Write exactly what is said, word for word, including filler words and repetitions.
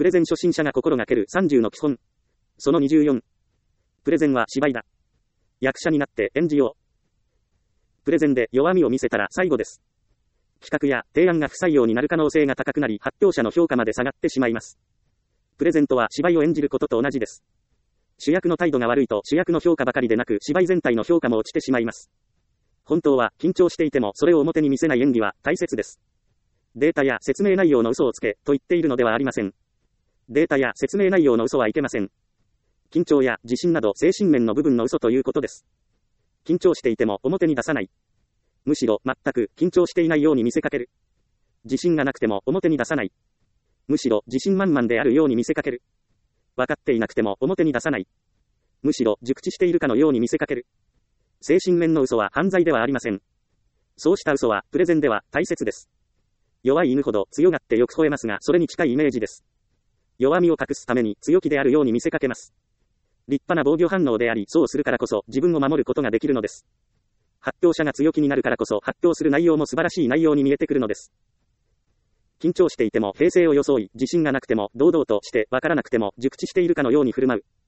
プレゼン初心者が心がけるさんじゅうの基本。そのにじゅうよん。プレゼンは芝居だ。役者になって演じよう。プレゼンで弱みを見せたら最後です。企画や提案が不採用になる可能性が高くなり、発表者の評価まで下がってしまいます。プレゼントは芝居を演じることと同じです。主役の態度が悪いと主役の評価ばかりでなく芝居全体の評価も落ちてしまいます。本当は緊張していてもそれを表に見せない演技は大切です。データや説明内容の嘘をつけと言っているのではありません。データや説明内容の嘘はいけません。緊張や自信など精神面の部分の嘘ということです。緊張していても表に出さない。むしろ全く緊張していないように見せかける。自信がなくても表に出さない。むしろ自信満々であるように見せかける。分かっていなくても表に出さない。むしろ熟知しているかのように見せかける。精神面の嘘は犯罪ではありません。そうした嘘はプレゼンでは大切です。弱い犬ほど強がってよく吠えますが、それに近いイメージです。弱みを隠すために強気であるように見せかけます。立派な防御反応であり、そうするからこそ自分を守ることができるのです。発表者が強気になるからこそ発表する内容も素晴らしい内容に見えてくるのです。緊張していても平静を装い、自信がなくても堂々として、わからなくても熟知しているかのように振る舞う。